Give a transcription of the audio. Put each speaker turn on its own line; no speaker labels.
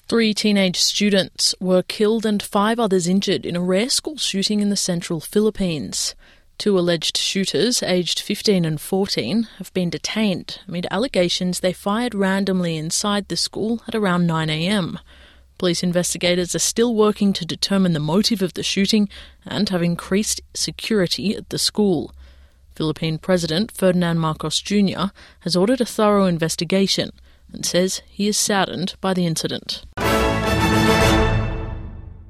3 teenage students were killed and 5 others injured in a rare school shooting in the central Philippines. 2 alleged shooters, aged 15 and 14, have been detained amid allegations they fired randomly inside the school at around 9 a.m. Police investigators are still working to determine the motive of the shooting and have increased security at the school. Philippine President Ferdinand Marcos Jr. has ordered a thorough investigation and says he is saddened by the incident.